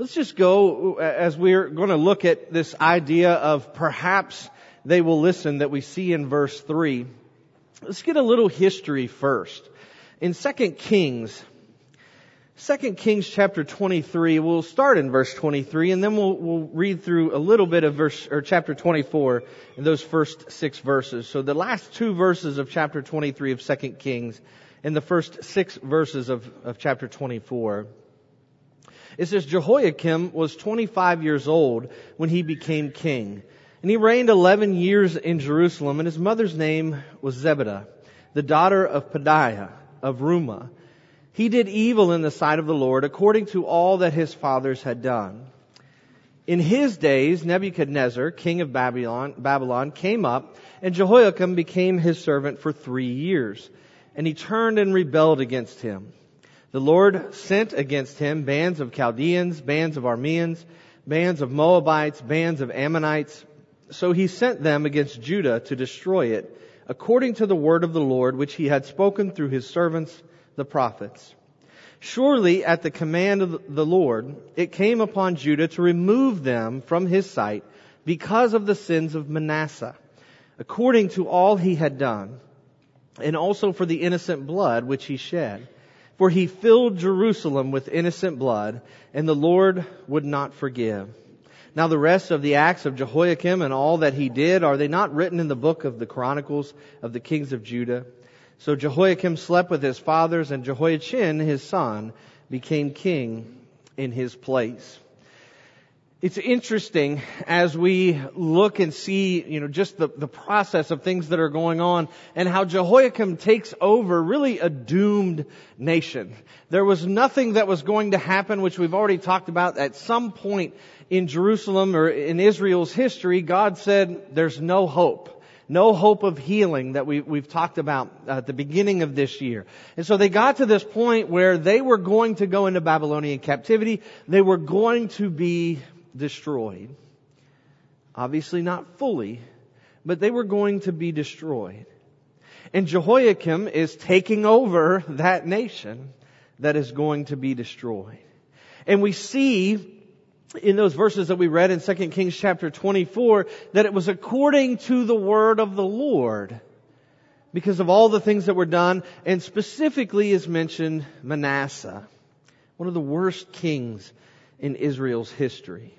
Let's just go, as we're going to look at this idea of perhaps they will listen that we see in verse 3. Let's get a little history first. In 2 Kings chapter 23, we'll start in verse 23, and then we'll read through a little bit of chapter 24 in those first 6 verses. So the last 2 verses of chapter 23 of 2 Kings and the first 6 verses of chapter 24. It says, Jehoiakim was 25 years old when he became king, and he reigned 11 years in Jerusalem, and his mother's name was Zebidah, the daughter of Pedaiah of Rumah. He did evil in the sight of the Lord, according to all that his fathers had done. In his days, Nebuchadnezzar, king of Babylon, came up, and Jehoiakim became his servant for 3 years, and he turned and rebelled against him. The Lord sent against him bands of Chaldeans, bands of Arameans, bands of Moabites, bands of Ammonites. So he sent them against Judah to destroy it, according to the word of the Lord, which he had spoken through his servants, the prophets. Surely at the command of the Lord, it came upon Judah to remove them from his sight because of the sins of Manasseh, according to all he had done, and also for the innocent blood which he shed. For he filled Jerusalem with innocent blood, and the Lord would not forgive. Now the rest of the acts of Jehoiakim and all that he did, are they not written in the book of the Chronicles of the kings of Judah? So Jehoiakim slept with his fathers, and Jehoiachin, his son, became king in his place. It's interesting as we look and see, just the process of things that are going on and how Jehoiakim takes over really a doomed nation. There was nothing that was going to happen, which we've already talked about. At some point in Jerusalem or in Israel's history, God said there's no hope. No hope of healing that we've talked about at the beginning of this year. And so they got to this point where they were going to go into Babylonian captivity. They were going to be destroyed. Obviously not fully, but they were going to be destroyed. And Jehoiakim is taking over that nation that is going to be destroyed. And we see in those verses that we read in 2 Kings chapter 24 that it was according to the word of the Lord because of all the things that were done, and specifically is mentioned Manasseh, one of the worst kings in Israel's history.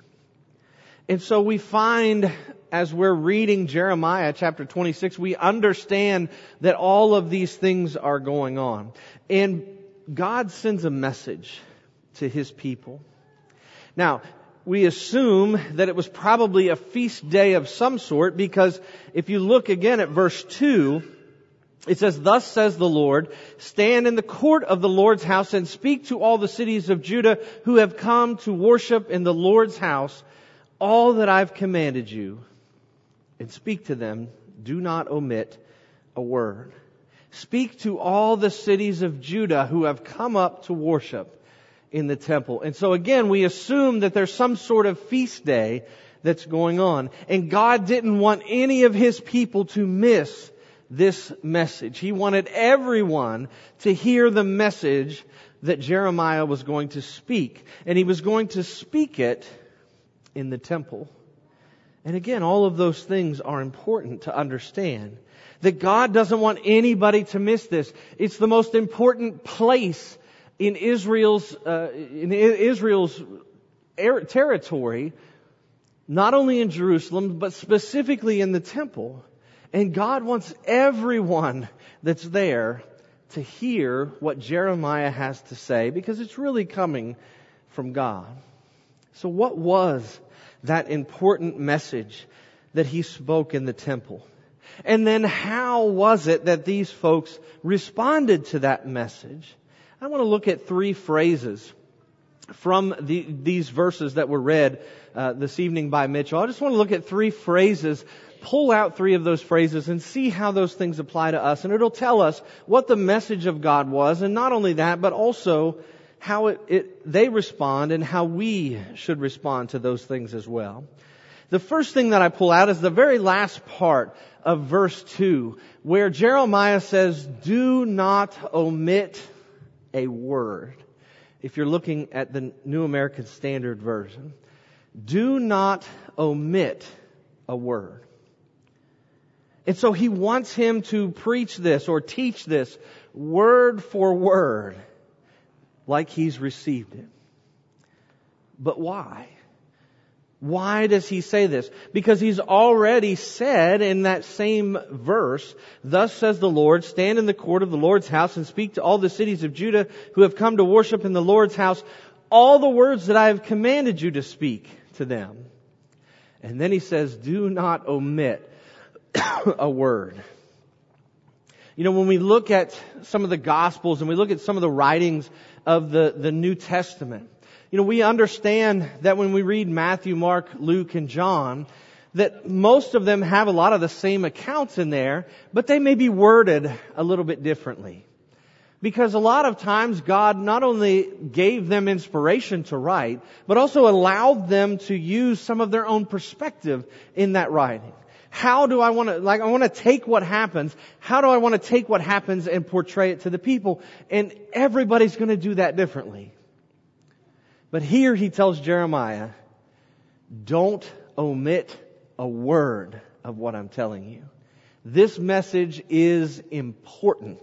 And so we find, as we're reading Jeremiah chapter 26, we understand that all of these things are going on. And God sends a message to His people. Now, we assume that it was probably a feast day of some sort, because if you look again at verse 2, it says, Thus says the Lord, stand in the court of the Lord's house and speak to all the cities of Judah who have come to worship in the Lord's house all that I've commanded you, and speak to them. Do not omit a word. Speak to all the cities of Judah who have come up to worship in the temple. And so again, we assume that there's some sort of feast day that's going on. And God didn't want any of His people to miss this message. He wanted everyone to hear the message that Jeremiah was going to speak. And he was going to speak it in the temple. And again, all of those things are important to understand. That God doesn't want anybody to miss this. It's the most important place in Israel's territory, not only in Jerusalem, but specifically in the temple. And God wants everyone that's there to hear what Jeremiah has to say, because it's really coming from God. So what was that important message that he spoke in the temple? And then how was it that these folks responded to that message? I want to look at 3 phrases from these verses that were read this evening by Mitchell. I just want to look at 3 phrases, pull out 3 of those phrases and see how those things apply to us. And it'll tell us what the message of God was, and not only that, but also how they respond and how we should respond to those things as well. The first thing that I pull out is the very last part of verse 2, where Jeremiah says, do not omit a word. if you're looking at the New American Standard Version, do not omit a word. And so he wants him to preach this or teach this word for word like he's received it. But why? Why does he say this? Because he's already said in that same verse, "Thus says the Lord, stand in the court of the Lord's house and speak to all the cities of Judah who have come to worship in the Lord's house all the words that I have commanded you to speak to them." And then he says, do not omit a word. You know, when we look at some of the Gospels and we look at some of the writings of the New Testament, you know, we understand that when we read Matthew, Mark, Luke, and John, that most of them have a lot of the same accounts in there, but they may be worded a little bit differently. Because a lot of times God not only gave them inspiration to write, but also allowed them to use some of their own perspective in that writing. How do I want to, I want to take what happens. How do I want to take what happens and portray it to the people? And everybody's going to do that differently. But here he tells Jeremiah, don't omit a word of what I'm telling you. This message is important.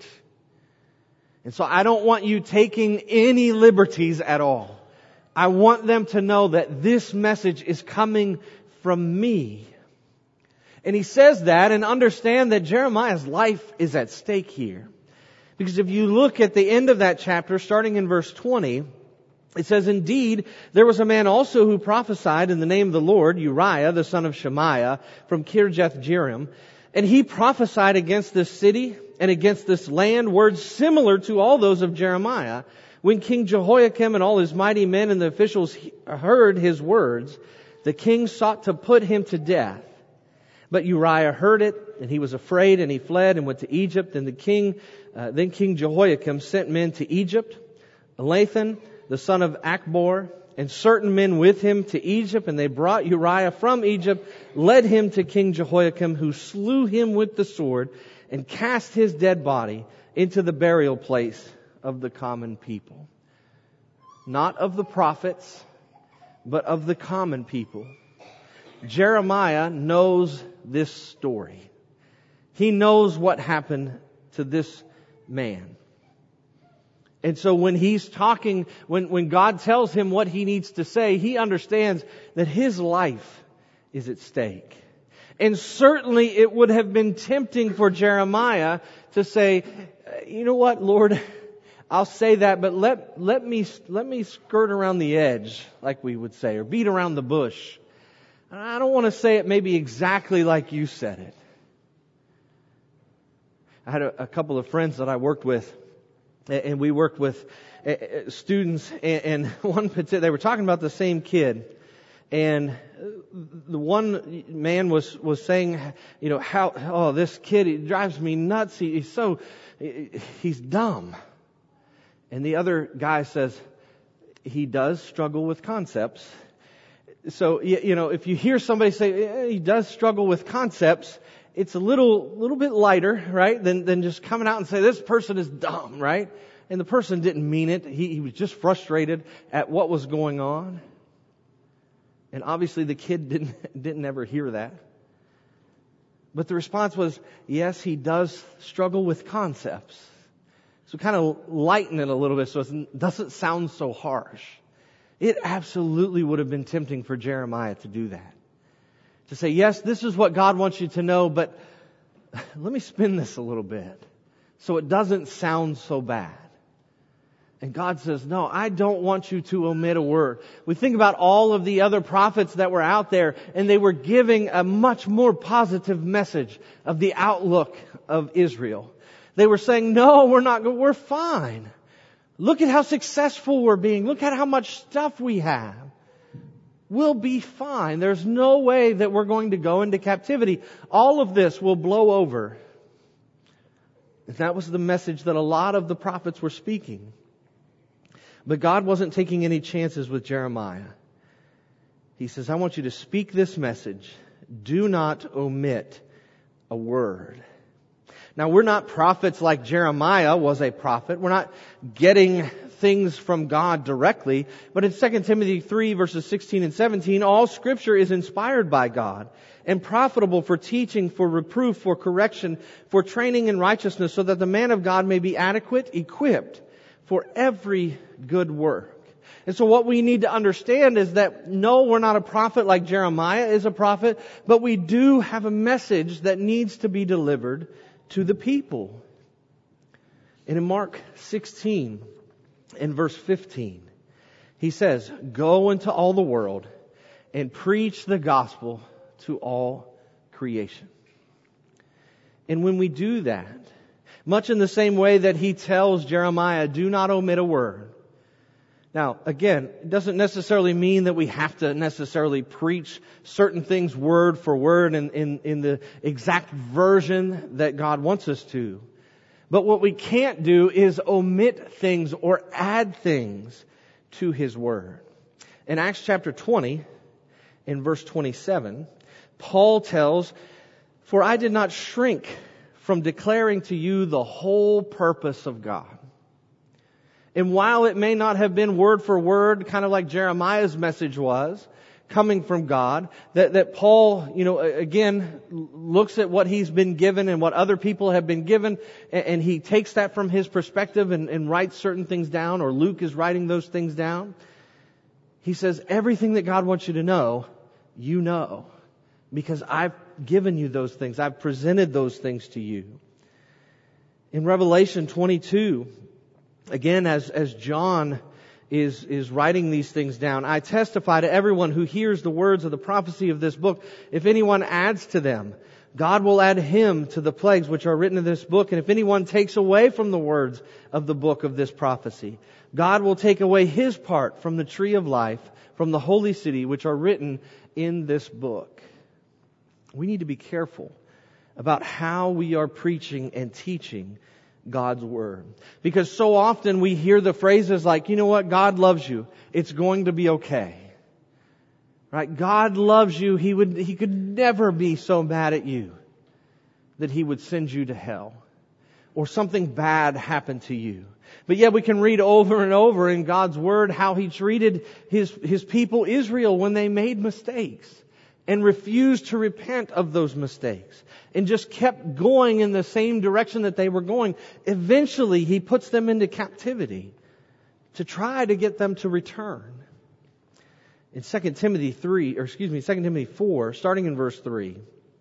And so I don't want you taking any liberties at all. I want them to know that this message is coming from me. And he says that and understand that Jeremiah's life is at stake here. Because if you look at the end of that chapter, starting in verse 20, it says, "Indeed, there was a man also who prophesied in the name of the Lord, Uriah, the son of Shemaiah, from Kirjath-Jearim. And he prophesied against this city and against this land words similar to all those of Jeremiah. When King Jehoiakim and all his mighty men and the officials heard his words, the king sought to put him to death. But Uriah heard it, and he was afraid, and he fled and went to Egypt. And then King Jehoiakim sent men to Egypt, Elathan, the son of Achbor, and certain men with him to Egypt. And they brought Uriah from Egypt, led him to King Jehoiakim, who slew him with the sword, and cast his dead body into the burial place of the common people." Not of the prophets, but of the common people. Jeremiah knows this story. He knows what happened to this man. And so when he's talking, when God tells him what he needs to say, he understands that his life is at stake. And certainly it would have been tempting for Jeremiah to say, you know what, Lord, I'll say that, but let me skirt around the edge, like we would say, or beat around the bush. I don't want to say it maybe exactly like you said it. I had a couple of friends that I worked with, and we worked with students, and one particular, they were talking about the same kid. And the one man was saying, you know, this kid, he drives me nuts. He's dumb. And the other guy says, he does struggle with concepts. So, you know, if you hear somebody say he does struggle with concepts, it's a little bit lighter, right? Than just coming out and say this person is dumb, right? And the person didn't mean it. He was just frustrated at what was going on. And obviously the kid didn't ever hear that. But the response was, yes, he does struggle with concepts. So kind of lighten it a little bit so it doesn't sound so harsh. It absolutely would have been tempting for Jeremiah to do that. To say, yes, this is what God wants you to know, but let me spin this a little bit so it doesn't sound so bad. And God says, no, I don't want you to omit a word. We think about all of the other prophets that were out there, and they were giving a much more positive message of the outlook of Israel. They were saying, no, we're fine. Look at how successful we're being. Look at how much stuff we have. We'll be fine. There's no way that we're going to go into captivity. All of this will blow over. And that was the message that a lot of the prophets were speaking. But God wasn't taking any chances with Jeremiah. He says, I want you to speak this message. Do not omit a word. Now, we're not prophets like Jeremiah was a prophet. We're not getting things from God directly. But in 2 Timothy 3 verses 16 and 17, all Scripture is inspired by God and profitable for teaching, for reproof, for correction, for training in righteousness, so that the man of God may be adequate, equipped for every good work. And so what we need to understand is that no, we're not a prophet like Jeremiah is a prophet, but we do have a message that needs to be delivered to the people. And in Mark 16 and verse 15, he says, "Go into all the world and preach the gospel to all creation." And when we do that, much in the same way that he tells Jeremiah, do not omit a word. Now, again, it doesn't necessarily mean that we have to necessarily preach certain things word for word in the exact version that God wants us to. But what we can't do is omit things or add things to His Word. In Acts chapter 20, in verse 27, Paul tells, "For I did not shrink from declaring to you the whole purpose of God." And while it may not have been word for word, kind of like Jeremiah's message was, coming from God, that Paul, again, looks at what he's been given and what other people have been given, and he takes that from his perspective and writes certain things down, or Luke is writing those things down. He says, everything that God wants you to know, you know, because I've given you those things. I've presented those things to you. In Revelation 22, again, as John is writing these things down, "I testify to everyone who hears the words of the prophecy of this book. If anyone adds to them, God will add him to the plagues which are written in this book. And if anyone takes away from the words of the book of this prophecy, God will take away his part from the tree of life, from the holy city, which are written in this book." We need to be careful about how we are preaching and teaching God's Word. Because so often we hear the phrases like, you know what, God loves you. It's going to be okay. Right? God loves you. He could never be so mad at you that He would send you to hell. Or something bad happened to you. But yet we can read over and over in God's Word how He treated His people Israel when they made mistakes and refused to repent of those mistakes and just kept going in the same direction that they were going. Eventually, He puts them into captivity to try to get them to return. In 2 Timothy 4, starting in verse 3,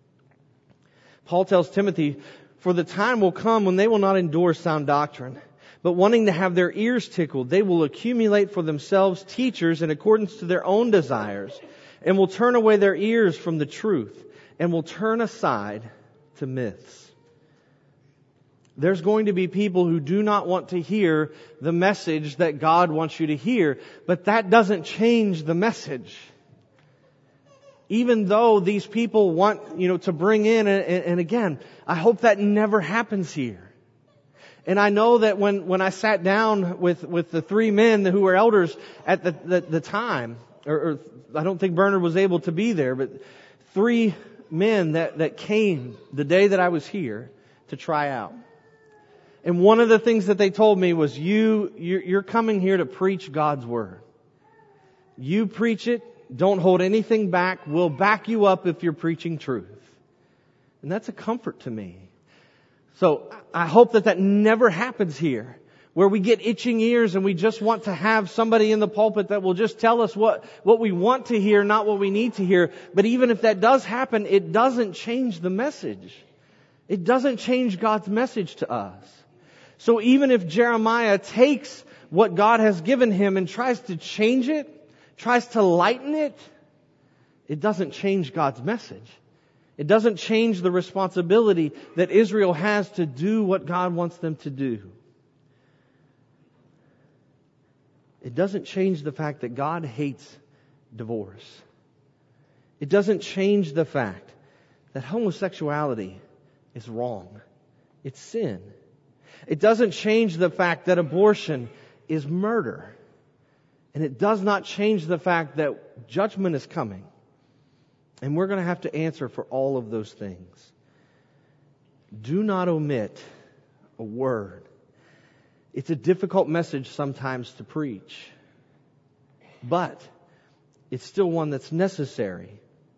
Paul tells Timothy, "For the time will come when they will not endure sound doctrine, but wanting to have their ears tickled, they will accumulate for themselves teachers in accordance to their own desires, and will turn away their ears from the truth, and will turn aside to myths." There's going to be people who do not want to hear the message that God wants you to hear, but that doesn't change the message. Even though these people want, to bring in, and again, I hope that never happens here. And I know that when I sat down with the three men who were elders at the time, or I don't think Bernard was able to be there, but three men that came the day that I was here to try out. And one of the things that they told me was, you're coming here to preach God's Word. You preach it. Don't hold anything back. We'll back you up if you're preaching truth. And that's a comfort to me. So I hope that never happens here, where we get itching ears and we just want to have somebody in the pulpit that will just tell us what we want to hear, not what we need to hear. But even if that does happen, it doesn't change the message. It doesn't change God's message to us. So even if Jeremiah takes what God has given him and tries to change it, tries to lighten it, it doesn't change God's message. It doesn't change the responsibility that Israel has to do what God wants them to do. It doesn't change the fact that God hates divorce. It doesn't change the fact that homosexuality is wrong. It's sin. It doesn't change the fact that abortion is murder. And it does not change the fact that judgment is coming. And we're going to have to answer for all of those things. Do not omit a word. It's a difficult message sometimes to preach, but it's still one that's necessary.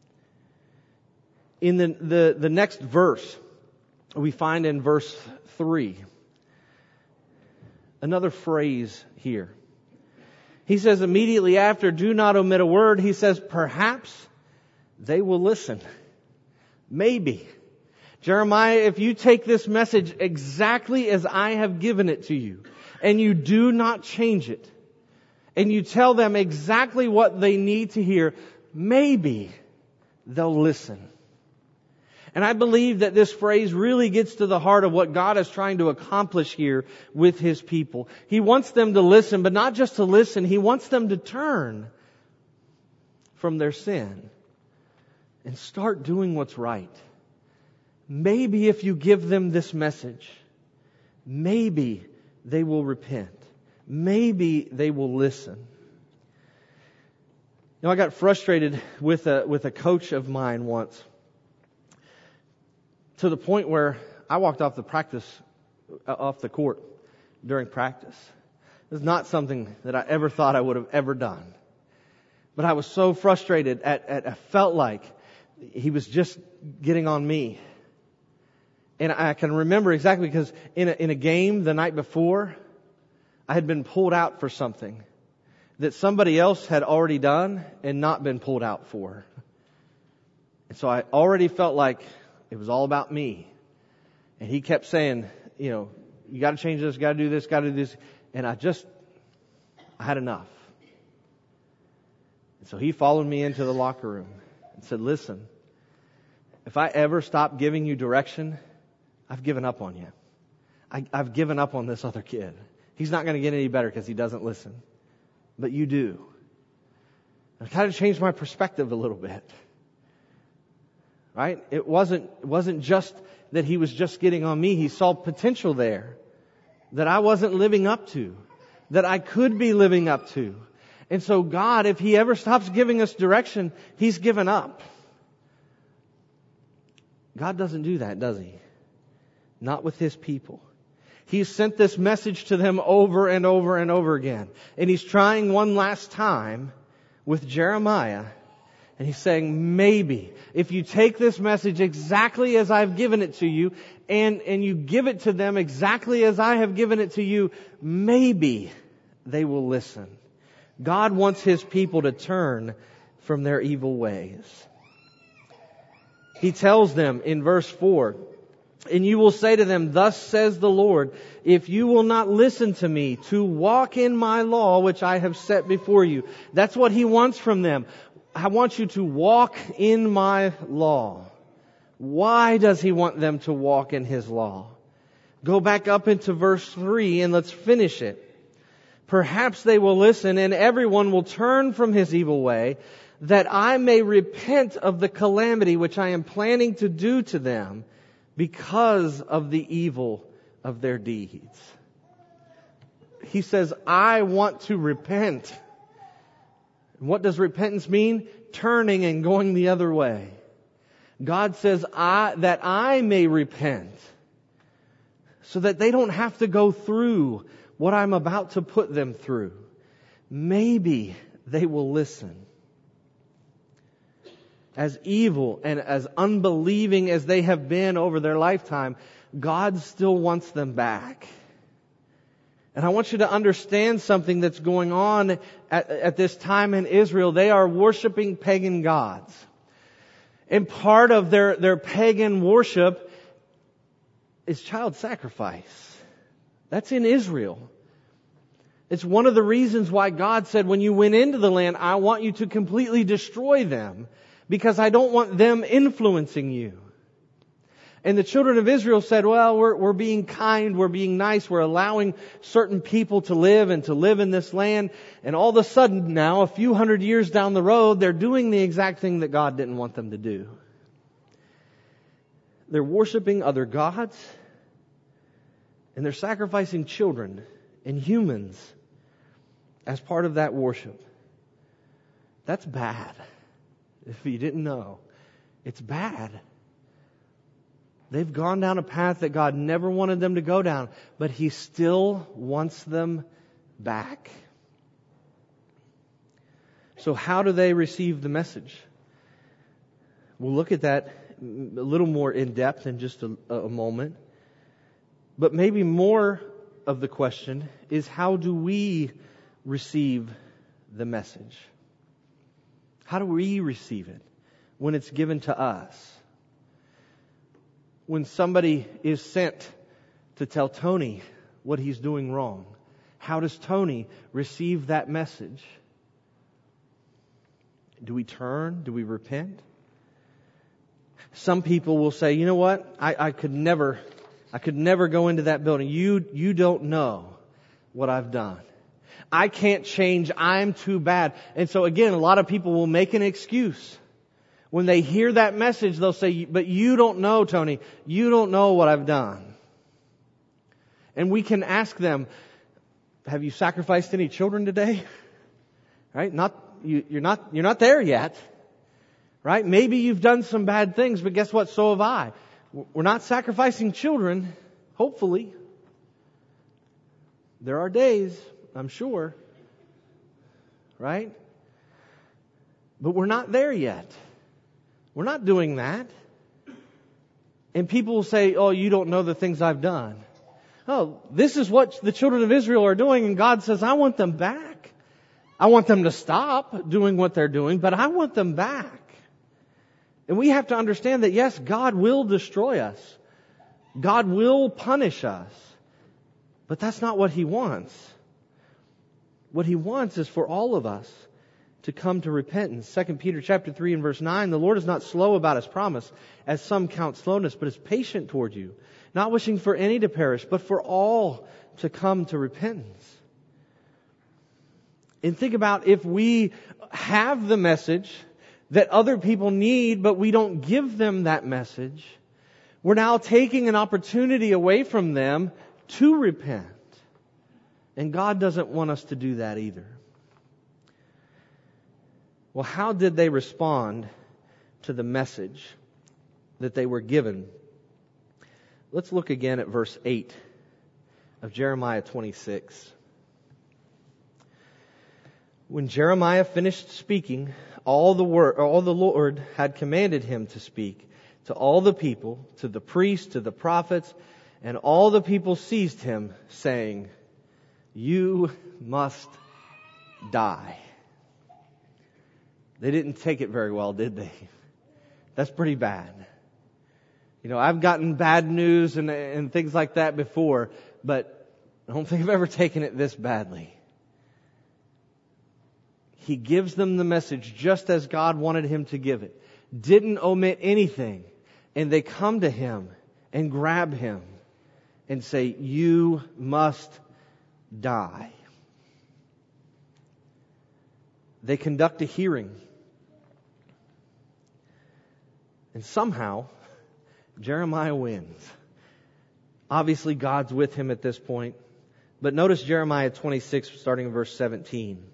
In the next verse, we find in verse 3, another phrase here. He says immediately after, do not omit a word, he says, perhaps they will listen. Maybe. Jeremiah, if you take this message exactly as I have given it to you, and you do not change it, and you tell them exactly what they need to hear, maybe they'll listen. And I believe that this phrase really gets to the heart of what God is trying to accomplish here with His people. He wants them to listen, but not just to listen. He wants them to turn from their sin and start doing what's right. Maybe if you give them this message, maybe they will repent. Maybe they will listen. You know, I got frustrated with a coach of mine once, to the point where I walked off the court during practice. It was not something that I ever thought I would have ever done. But I was so frustrated I felt like he was just getting on me. And I can remember exactly because in a game the night before, I had been pulled out for something that somebody else had already done and not been pulled out for. And so I already felt like it was all about me. And he kept saying, you got to change this, got to do this, got to do this. And I had enough. And so he followed me into the locker room and said, listen, if I ever stop giving you direction, I've given up on you. I've given up on this other kid. He's not going to get any better because he doesn't listen. But you do. I kind of changed my perspective a little bit. Right? It wasn't just that he was just getting on me. He saw potential there that I wasn't living up to, that I could be living up to. And so God, if He ever stops giving us direction, He's given up. God doesn't do that, does He? Not with His people. He's sent this message to them over and over and over again. And He's trying one last time with Jeremiah. And He's saying, maybe, if you take this message exactly as I've given it to you, and you give it to them exactly as I have given it to you, maybe they will listen. God wants His people to turn from their evil ways. He tells them in verse 4, and you will say to them, thus says the Lord, if you will not listen to me to walk in my law, which I have set before you. That's what He wants from them. I want you to walk in my law. Why does He want them to walk in His law? Go back up into verse 3 and let's finish it. Perhaps they will listen and everyone will turn from his evil way, that I may repent of the calamity which I am planning to do to them because of the evil of their deeds. He says, I want to repent. What does repentance mean? Turning and going the other way. God says, that I may repent, so that they don't have to go through what I'm about to put them through. Maybe they will listen. As evil and as unbelieving as they have been over their lifetime, God still wants them back. And I want you to understand something that's going on at this time in Israel. They are worshiping pagan gods. And part of their pagan worship is child sacrifice. That's in Israel. It's one of the reasons why God said, when you went into the land, I want you to completely destroy them, because I don't want them influencing you. And the children of Israel said, well, we're being kind, we're being nice, we're allowing certain people to live in this land. And all of a sudden now, a few hundred years down the road, they're doing the exact thing that God didn't want them to do. They're worshiping other gods, and they're sacrificing children and humans as part of that worship. That's bad. If you didn't know, it's bad. They've gone down a path that God never wanted them to go down, but He still wants them back. So how do they receive the message? We'll look at that a little more in depth in just a moment. But maybe more of the question is, how do we receive the message? How do we receive it when it's given to us? When somebody is sent to tell Tony what he's doing wrong, how does Tony receive that message? Do we turn? Do we repent? Some people will say, you know what? I could never go into that building. You don't know what I've done. I can't change. I'm too bad. And so again, a lot of people will make an excuse. When they hear that message, they'll say, but you don't know, Tony. You don't know what I've done. And we can ask them, have you sacrificed any children today? Right? You're not there yet. Right? Maybe you've done some bad things, but guess what? So have I. We're not sacrificing children, hopefully. There are days, I'm sure. Right? But we're not there yet. We're not doing that. And people will say, oh, you don't know the things I've done. Oh, this is what the children of Israel are doing, and God says, I want them back. I want them to stop doing what they're doing, but I want them back. And we have to understand that, yes, God will destroy us. God will punish us. But that's not what He wants. What He wants is for all of us to come to repentance. 2 Peter chapter 3 and verse 9, the Lord is not slow about His promise, as some count slowness, but is patient toward you, not wishing for any to perish, but for all to come to repentance. And think about if we have the message that other people need, but we don't give them that message, we're now taking an opportunity away from them to repent. And God doesn't want us to do that either. Well, how did they respond to the message that they were given? Let's look again at verse 8 of Jeremiah 26. When Jeremiah finished speaking all the Lord had commanded him to speak to all the people, to the priests, to the prophets, and all the people seized him, saying, you must die. They didn't take it very well, did they? That's pretty bad. You know, I've gotten bad news and things like that before, but I don't think I've ever taken it this badly. He gives them the message just as God wanted him to give it. Didn't omit anything. And they come to him and grab him and say, you must die. They conduct a hearing. And somehow, Jeremiah wins. Obviously, God's with him at this point. But notice Jeremiah 26, starting in verse 17.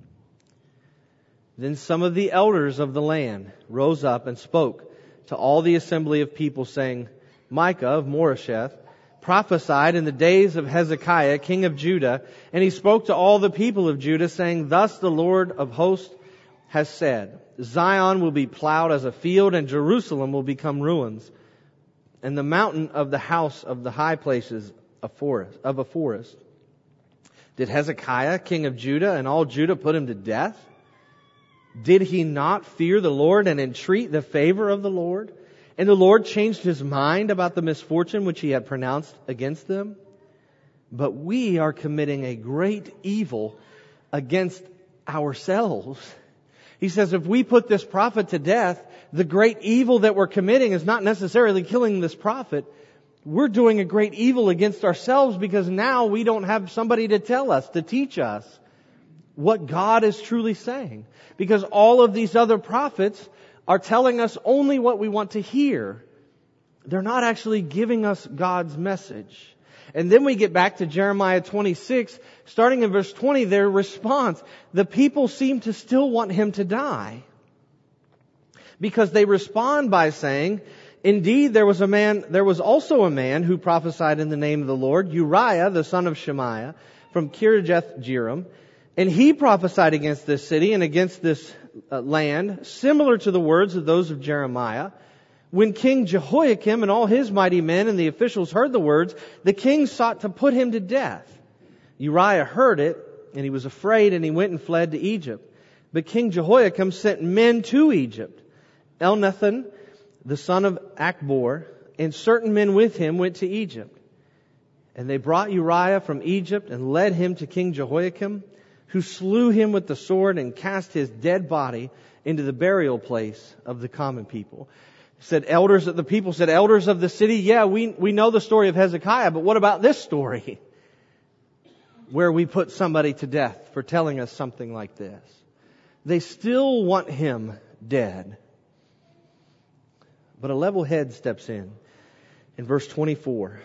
Then some of the elders of the land rose up and spoke to all the assembly of people, saying, Micah of Moresheth prophesied in the days of Hezekiah, king of Judah, and he spoke to all the people of Judah, saying, thus the Lord of hosts has said, Zion will be plowed as a field, and Jerusalem will become ruins, and the mountain of the house of the high places a forest. Did Hezekiah, king of Judah, and all Judah put him to death? Did he not fear the Lord and entreat the favor of the Lord? And the Lord changed his mind about the misfortune which he had pronounced against them? But we are committing a great evil against ourselves. He says if we put this prophet to death, the great evil that we're committing is not necessarily killing this prophet. We're doing a great evil against ourselves because now we don't have somebody to tell us, to teach us what God is truly saying. Because all of these other prophets are telling us only what we want to hear. They're not actually giving us God's message. And then we get back to Jeremiah 26, starting in verse 20, their response. The people seem to still want him to die. Because they respond by saying, Indeed, there was also a man who prophesied in the name of the Lord, Uriah, the son of Shemaiah, from Kirjath-jearim. And he prophesied against this city and against this land, similar to the words of those of Jeremiah. When King Jehoiakim and all his mighty men and the officials heard the words, the king sought to put him to death. Uriah heard it, and he was afraid, and he went and fled to Egypt. But King Jehoiakim sent men to Egypt. Elnathan, the son of Achbor, and certain men with him went to Egypt. And they brought Uriah from Egypt and led him to King Jehoiakim, who slew him with the sword and cast his dead body into the burial place of the common people. The people said, elders of the city, yeah, we know the story of Hezekiah, but what about this story? Where we put somebody to death for telling us something like this. They still want him dead. But a level head steps in verse 24.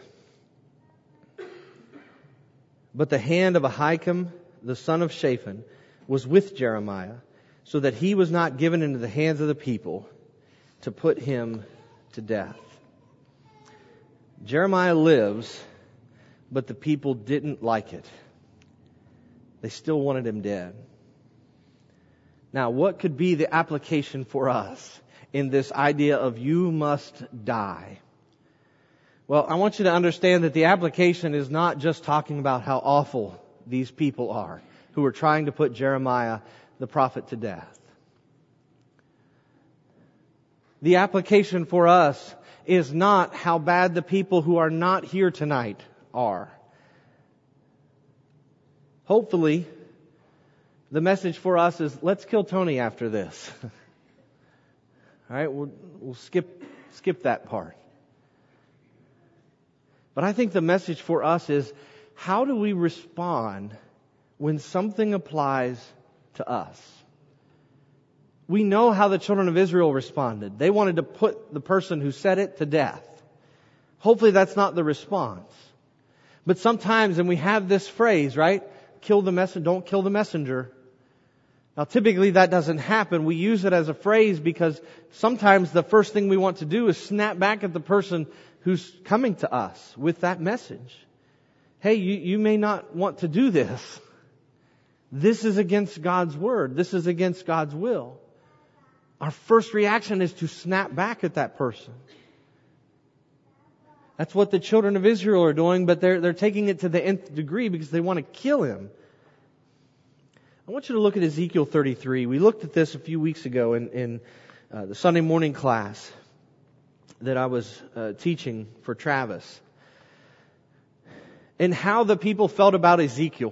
But the hand of Ahikam, the son of Shaphan, was with Jeremiah, so that he was not given into the hands of the people to put him to death. Jeremiah lives, but the people didn't like it. They still wanted him dead. Now, what could be the application for us in this idea of you must die? Well, I want you to understand that the application is not just talking about how awful these people are who are trying to put Jeremiah the prophet to death. The application for us is not how bad the people who are not here tonight are. Hopefully, the message for us is, let's kill Tony after this. All right, we'll skip that part. But I think the message for us is, how do we respond when something applies to us? We know how the children of Israel responded. They wanted to put the person who said it to death. Hopefully that's not the response. But sometimes, and we have this phrase, right? Don't kill the messenger. Now typically that doesn't happen. We use it as a phrase because sometimes the first thing we want to do is snap back at the person who's coming to us with that message. Hey, you may not want to do this. This is against God's word. This is against God's will. Our first reaction is to snap back at that person. That's what the children of Israel are doing, but they're taking it to the nth degree because they want to kill him. I want you to look at Ezekiel 33. We looked at this a few weeks ago in the Sunday morning class that I was teaching for Travis. And how the people felt about Ezekiel.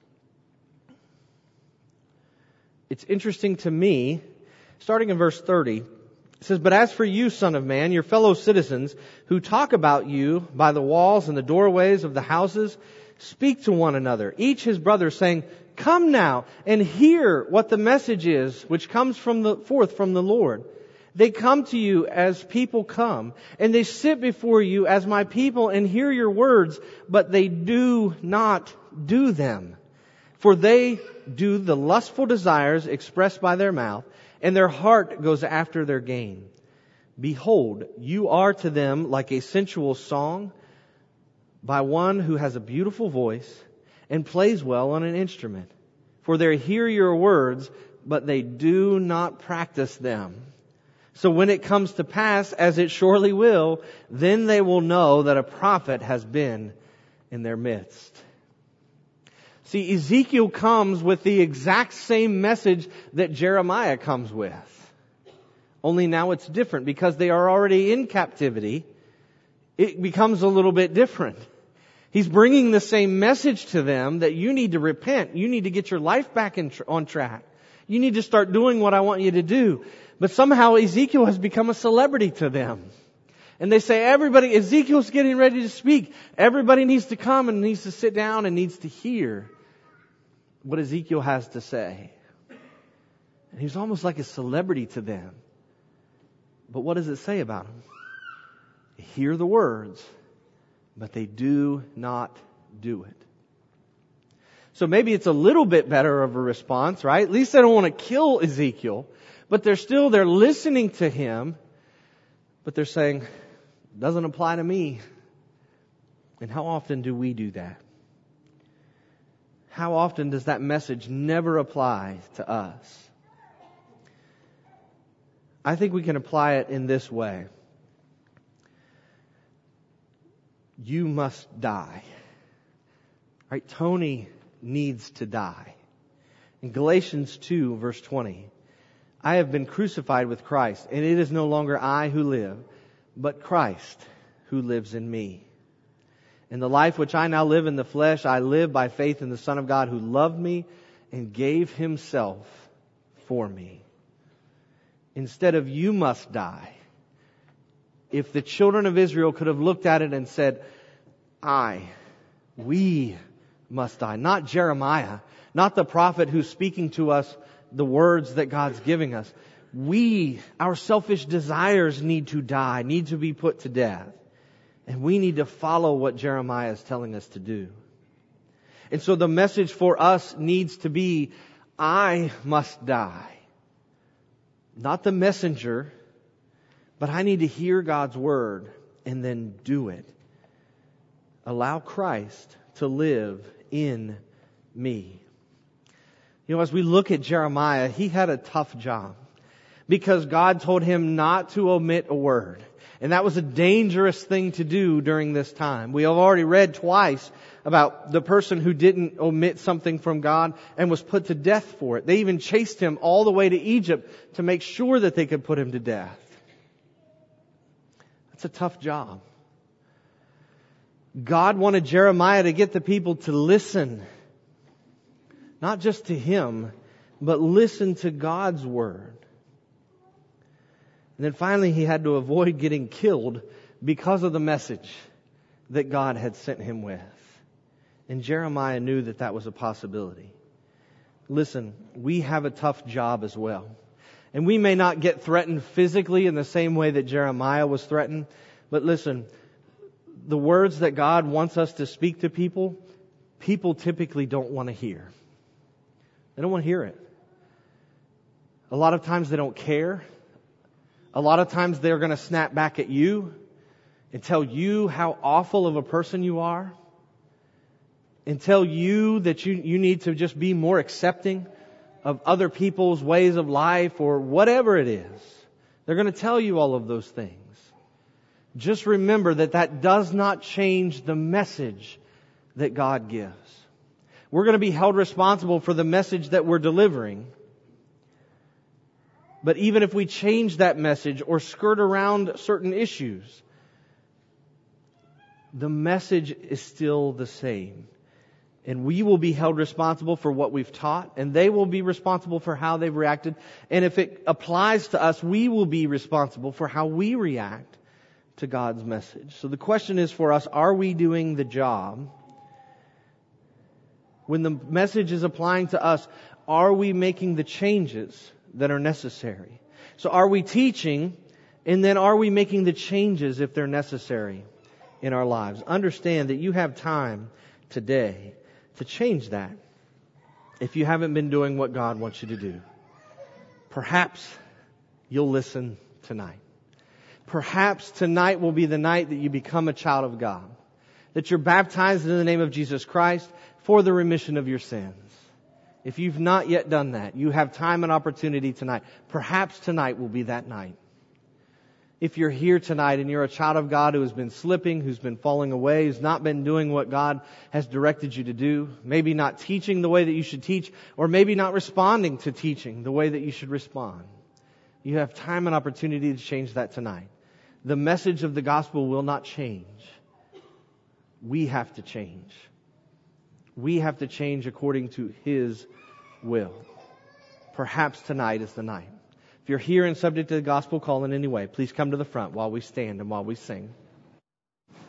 It's interesting to me, starting in verse 30, it says, "But as for you, son of man, your fellow citizens who talk about you by the walls and the doorways of the houses, speak to one another, each his brother, saying, 'Come now and hear what the message is which comes forth from the Lord.' They come to you as people come, and they sit before you as my people and hear your words, but they do not do them. For they do the lustful desires expressed by their mouth, and their heart goes after their gain. Behold, you are to them like a sensual song by one who has a beautiful voice and plays well on an instrument. For they hear your words, but they do not practice them. So when it comes to pass, as it surely will, then they will know that a prophet has been in their midst." See, Ezekiel comes with the exact same message that Jeremiah comes with. Only now it's different because they are already in captivity. It becomes a little bit different. He's bringing the same message to them that you need to repent. You need to get your life back on track. You need to start doing what I want you to do. But somehow Ezekiel has become a celebrity to them. And they say, Ezekiel's getting ready to speak. Everybody needs to come and needs to sit down and needs to hear what Ezekiel has to say. And he's almost like a celebrity to them. But what does it say about him? They hear the words, but they do not do it. So maybe it's a little bit better of a response, right? At least they don't want to kill Ezekiel, but they're listening to him, But they're saying, it doesn't apply to me. And how often do we do that? How often does that message never apply to us? I think we can apply it in this way. You must die. Right? Tony needs to die. In Galatians 2, verse 20, I have been crucified with Christ, and it is no longer I who live, but Christ who lives in me. In the life which I now live in the flesh, I live by faith in the Son of God who loved me and gave Himself for me. Instead of you must die, if the children of Israel could have looked at it and said, we must die. Not Jeremiah, not the prophet who's speaking to us the words that God's giving us. Our selfish desires need to die, need to be put to death. And we need to follow what Jeremiah is telling us to do. And so the message for us needs to be, I must die. Not the messenger, but I need to hear God's word and then do it. Allow Christ to live in me. You know, as we look at Jeremiah, he had a tough job because God told him not to omit a word. And that was a dangerous thing to do during this time. We have already read twice about the person who didn't omit something from God and was put to death for it. They even chased him all the way to Egypt to make sure that they could put him to death. That's a tough job. God wanted Jeremiah to get the people to listen. Not just to him, but listen to God's word. And then finally he had to avoid getting killed because of the message that God had sent him with. And Jeremiah knew that that was a possibility. Listen, we have a tough job as well. And we may not get threatened physically in the same way that Jeremiah was threatened. But listen, the words that God wants us to speak to people, people typically don't want to hear. They don't want to hear it. A lot of times they don't care. A lot of times they're going to snap back at you and tell you how awful of a person you are. And tell you that you need to just be more accepting of other people's ways of life or whatever it is. They're going to tell you all of those things. Just remember that that does not change the message that God gives. We're going to be held responsible for the message that we're delivering. But even if we change that message or skirt around certain issues, the message is still the same. And we will be held responsible for what we've taught, and they will be responsible for how they've reacted. And if it applies to us, we will be responsible for how we react to God's message. So the question is for us, are we doing the job? When the message is applying to us, are we making the changes that are necessary? So are we teaching, and then are we making the changes if they're necessary in our lives? Understand that you have time today to change that if you haven't been doing what God wants you to do. Perhaps you'll listen tonight. Perhaps tonight will be the night that you become a child of God. That you're baptized in the name of Jesus Christ for the remission of your sins. If you've not yet done that, you have time and opportunity tonight. Perhaps tonight will be that night. If you're here tonight and you're a child of God who has been slipping, who's been falling away, who's not been doing what God has directed you to do, maybe not teaching the way that you should teach, or maybe not responding to teaching the way that you should respond, you have time and opportunity to change that tonight. The message of the gospel will not change. We have to change. We have to change according to His will. Perhaps tonight is the night. If you're here and subject to the gospel call in any way, please come to the front while we stand and while we sing.